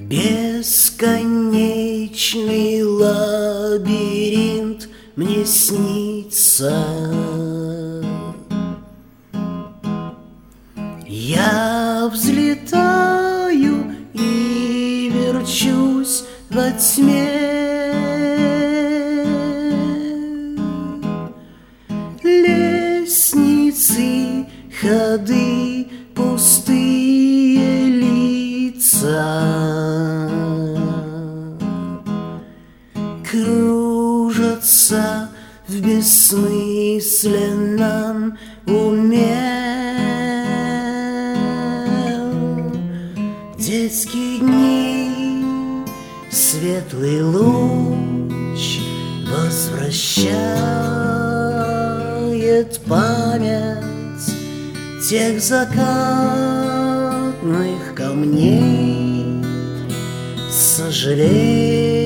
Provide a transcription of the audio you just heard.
Бесконечный лабиринт мне снится. Я взлетаю и верчусь во тьме. Лестницы, ходы, пустые лица кружатся в бессмысленном уме. Детские дни, светлый луч возвращает память тех закатных камней. Сожалею,